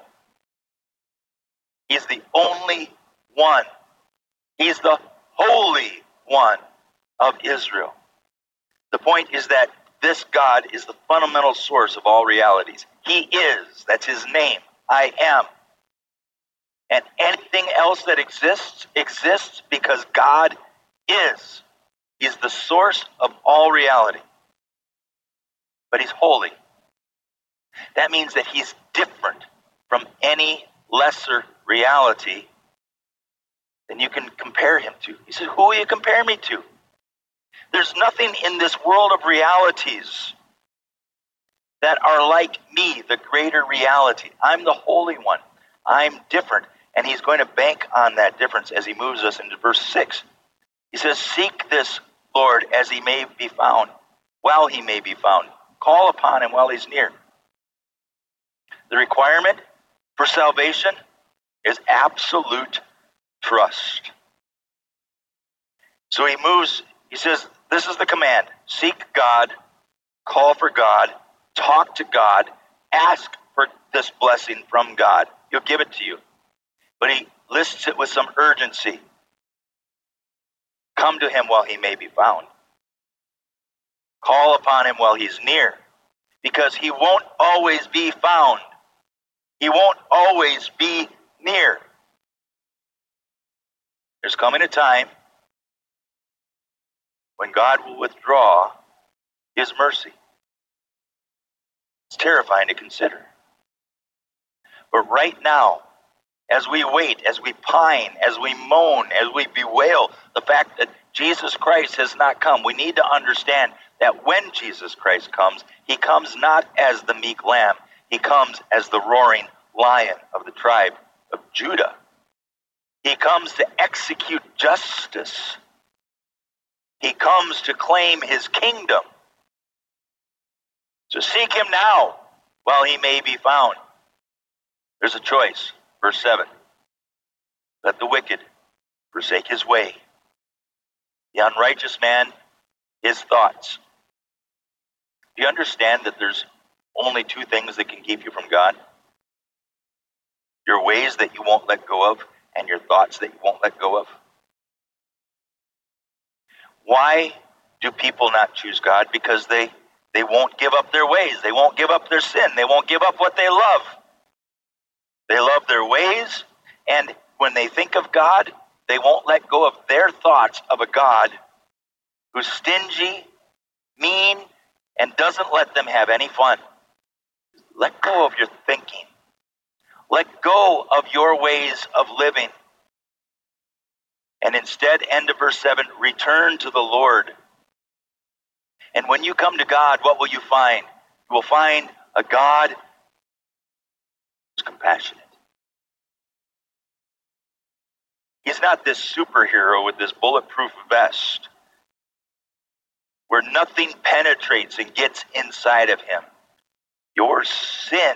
A: He's the only one. He's the Holy One of Israel. The point is that this God is the fundamental source of all realities. He is. That's his name. I am. And anything else that exists because God is. He's the source of all reality. But he's holy. That means that he's different from any lesser reality than you can compare him to. He said, who will you compare me to? There's nothing in this world of realities that are like me, the greater reality. I'm the Holy One. I'm different. And he's going to bank on that difference as he moves us into verse 6. He says, seek this Lord as he may be found, while he may be found. Call upon him while he's near. The requirement for salvation is absolute trust. So he moves, he says, this is the command. Seek God, call for God, talk to God, ask for this blessing from God. He'll give it to you. But he lists it with some urgency. Come to him while he may be found. Call upon him while he's near, because he won't always be found. He won't always be near. There's coming a time when God will withdraw his mercy. It's terrifying to consider. But right now, as we wait, as we pine, as we moan, as we bewail the fact that Jesus Christ has not come, we need to understand that when Jesus Christ comes, he comes not as the meek lamb. He comes as the roaring lion of the tribe of Judah. He comes to execute justice. He comes to claim his kingdom. So seek him now while he may be found. There's a choice. Verse 7. Let the wicked forsake his way. The unrighteous man, his thoughts. Do you understand that there's only two things that can keep you from God? Your ways that you won't let go of, and your thoughts that you won't let go of. Why do people not choose God? Because they won't give up their ways. They won't give up their sin. They won't give up what they love. They love their ways, and when they think of God, they won't let go of their thoughts of a God who's stingy, mean, and doesn't let them have any fun. Let go of your thinking. Let go of your ways of living. And instead, end of verse 7, return to the Lord. And when you come to God, what will you find? You will find a God who's compassionate. He's not this superhero with this bulletproof vest where nothing penetrates and gets inside of him. Your sin,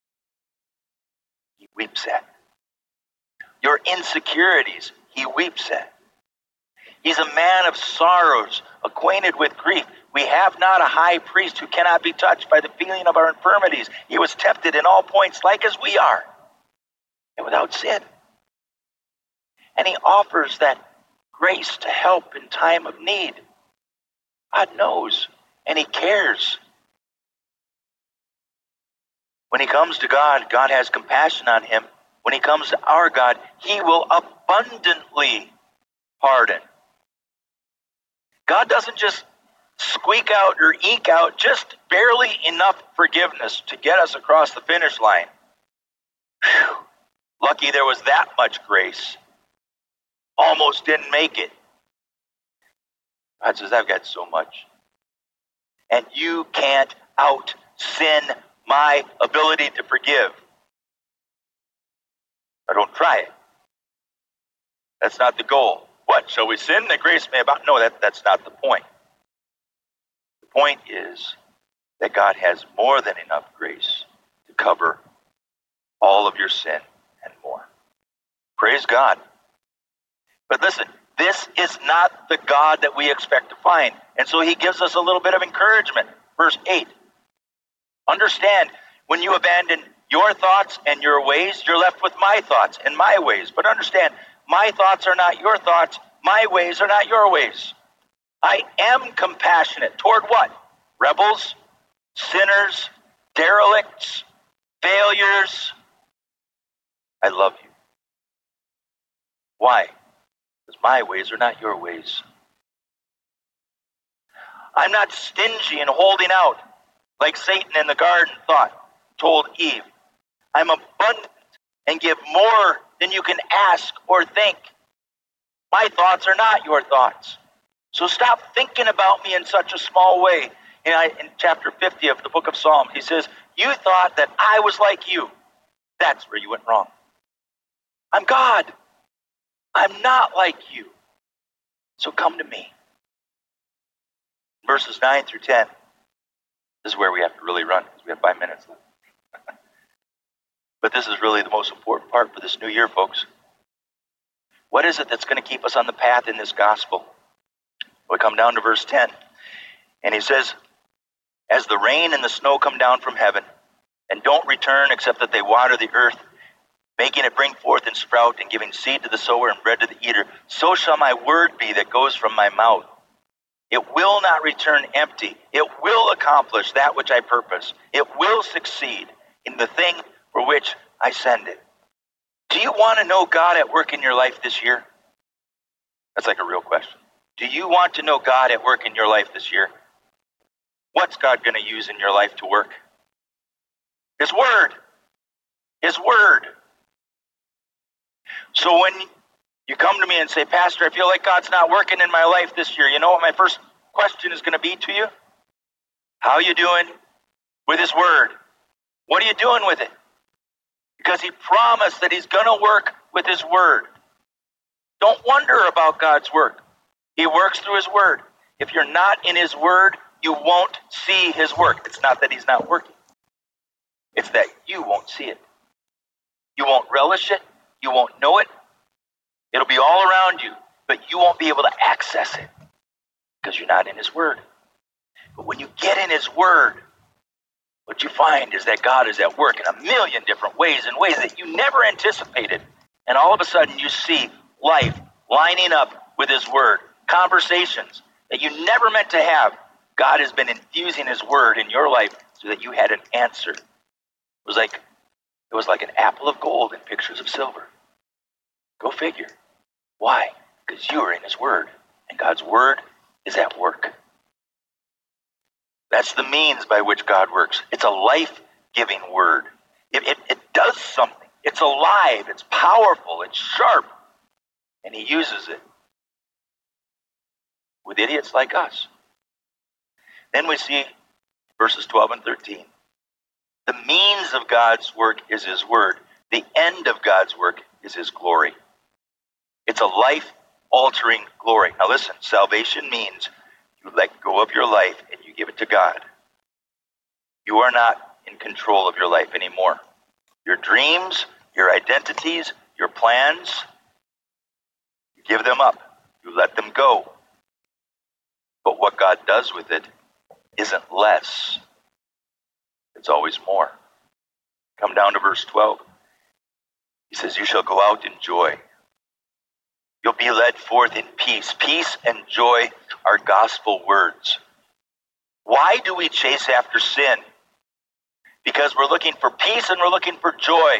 A: he weeps at. Your insecurities, he weeps at. He's a man of sorrows, acquainted with grief. We have not a high priest who cannot be touched by the feeling of our infirmities. He was tempted in all points like as we are, and without sin. And he offers that grace to help in time of need. God knows, and he cares. When he comes to God, God has compassion on him. When he comes to our God, he will abundantly pardon. God doesn't just squeak out or eke out just barely enough forgiveness to get us across the finish line. Whew. Lucky there was that much grace. Almost didn't make it. God says, I've got so much. And you can't out-sin my ability to forgive. I don't try it. That's not the goal. What, shall we sin that grace may abound? No, that's not the point. The point is that God has more than enough grace to cover all of your sin and more. Praise God. But listen, this is not the God that we expect to find. And so he gives us a little bit of encouragement. Verse 8. Understand, when you abandon your thoughts and your ways, you're left with my thoughts and my ways. But understand, my thoughts are not your thoughts. My ways are not your ways. I am compassionate toward what? Rebels, sinners, derelicts, failures. I love you. Why? Because my ways are not your ways. I'm not stingy and holding out like Satan in the garden told Eve. I'm abundant and give more than you can ask or think. My thoughts are not your thoughts. So stop thinking about me in such a small way. In chapter 50 of the book of Psalms, he says, you thought that I was like you. That's where you went wrong. I'm God. I'm not like you. So come to me. Verses 9 through 10. This is where we have to really run because we have 5 minutes left. But this is really the most important part for this new year, folks. What is it that's going to keep us on the path in this gospel? We come down to verse 10. And he says, as the rain and the snow come down from heaven and don't return except that they water the earth, making it bring forth and sprout and giving seed to the sower and bread to the eater, so shall my word be that goes from my mouth. It will not return empty. It will accomplish that which I purpose. It will succeed in the thing for which I send it. Do you want to know God at work in your life this year? That's like a real question. Do you want to know God at work in your life this year? What's God going to use in your life to work? His word. His word. So when you come to me and say, Pastor, I feel like God's not working in my life this year, you know what my first question is going to be to you? How are you doing with his word? What are you doing with it? Because he promised that he's going to work with his word. Don't wonder about God's work. He works through his word. If you're not in his word, you won't see his work. It's not that he's not working. It's that you won't see it. You won't relish it. You won't know it. It'll be all around you, but you won't be able to access it because you're not in his word. But when you get in his word, what you find is that God is at work in a million different ways, in ways that you never anticipated. And all of a sudden you see life lining up with his word. Conversations that you never meant to have. God has been infusing his word in your life so that you had an answer. It was like an apple of gold in pictures of silver. Go figure. Why? Because you are in his word, and God's word is at work. That's the means by which God works. It's a life-giving word. It does something. It's alive. It's powerful. It's sharp. And he uses it with idiots like us. Then we see verses 12 and 13. The means of God's work is his word. The end of God's work is his glory. It's a life-altering glory. Now listen, salvation means you let go of your life and you give it to God. You are not in control of your life anymore. Your dreams, your identities, your plans, you give them up. You let them go. But what God does with it isn't less. It's always more. Come down to verse 12. He says, you shall go out in joy. You'll be led forth in peace. Peace and joy are gospel words. Why do we chase after sin? Because we're looking for peace and we're looking for joy.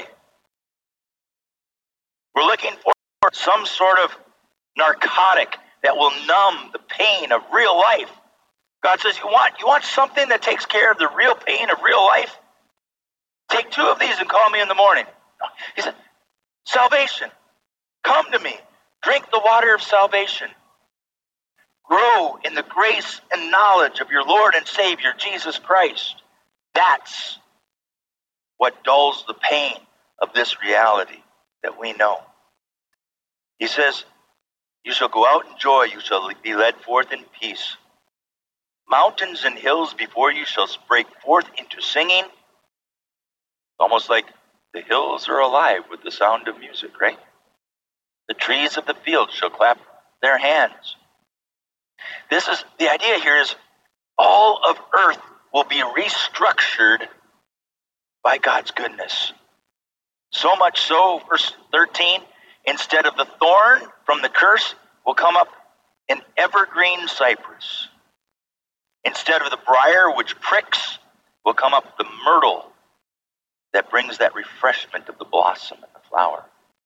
A: We're looking for some sort of narcotic that will numb the pain of real life. God says, you want something that takes care of the real pain of real life? Take 2 of these and call me in the morning. He said, salvation. Come to me. Drink the water of salvation. Grow in the grace and knowledge of your Lord and Savior, Jesus Christ. That's what dulls the pain of this reality that we know. He says, you shall go out in joy. You shall be led forth in peace. Mountains and hills before you shall break forth into singing. Almost like the hills are alive with the sound of music, right? The trees of the field shall clap their hands. The idea here is all of earth will be restructured by God's goodness. So much so, verse 13, instead of the thorn from the curse will come up an evergreen cypress. Instead of the briar which pricks, will come up the myrtle that brings that refreshment of the blossom and the flower.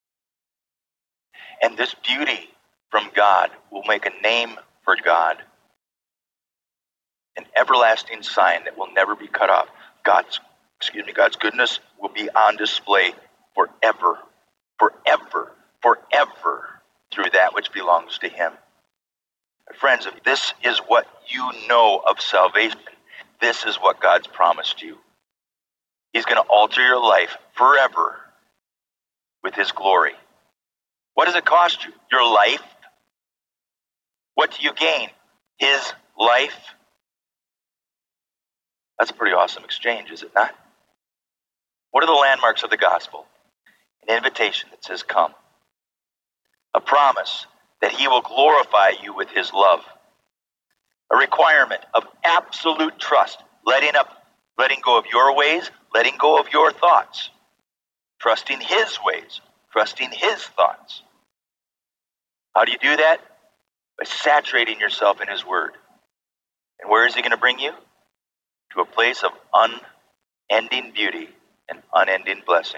A: And this beauty from God will make a name for God, an everlasting sign that will never be cut off. God's goodness will be on display forever, forever, forever through that which belongs to him. Friends, if this is what you know of salvation, this is what God's promised you. He's going to alter your life forever with his glory. What does it cost you? Your life? What do you gain? His life? That's a pretty awesome exchange, is it not? What are the landmarks of the gospel? An invitation that says, come. A promise that he will glorify you with his love. A requirement of absolute trust, letting go of your ways, letting go of your thoughts, trusting his ways, trusting his thoughts. How do you do that? By saturating yourself in his word. And where is he going to bring you? To a place of unending beauty and unending blessing.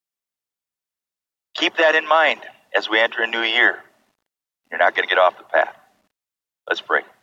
A: Keep that in mind as we enter a new year. You're not going to get off the path. Let's pray.